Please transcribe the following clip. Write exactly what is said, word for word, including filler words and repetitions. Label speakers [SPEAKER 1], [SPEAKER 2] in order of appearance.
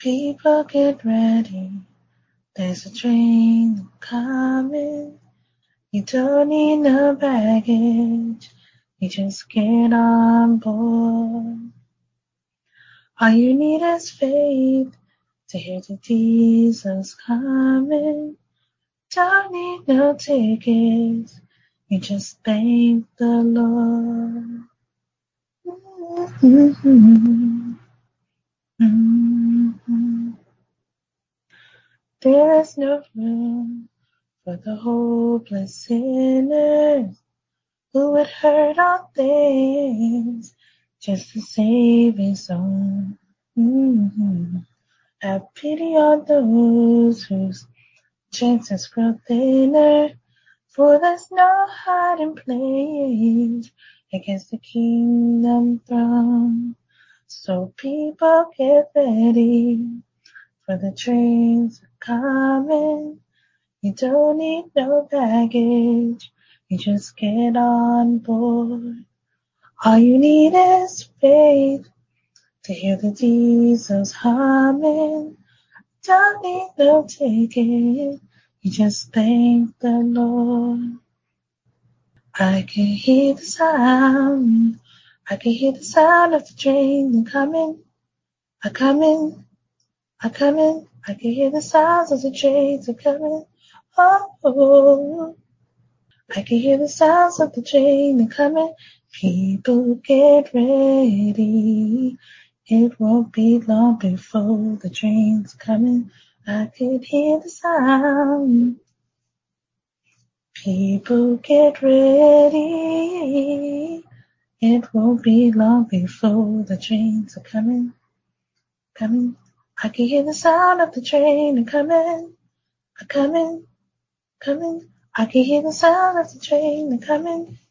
[SPEAKER 1] People get ready, there's a train coming. You don't need no baggage, you just get on board. All you need is faith to hear the Jesus coming. Don't need no tickets, you just thank the Lord. Mm-hmm. Mm-hmm. There is no room for the hopeless sinners who would hurt all things just to save his own. Mm-hmm. Have pity on those whose chances grow thinner, for there's no hiding place against the kingdom throne. So people get ready, for the trains are coming. You don't need no baggage, you just get on board. All you need is faith to hear the diesels humming. Don't need no ticket, you just thank the Lord. I can hear the sound, I can hear the sound of the train coming, a coming, a coming. I can hear the sounds of the trains a coming. Oh, oh, I can hear the sounds of the train a coming. People get ready. It won't be long before the train's coming. I can hear the sound. People get ready. It won't be long before the trains are coming. Coming. I can hear the sound of the train a coming. A coming. Coming. I can hear the sound of the train a coming.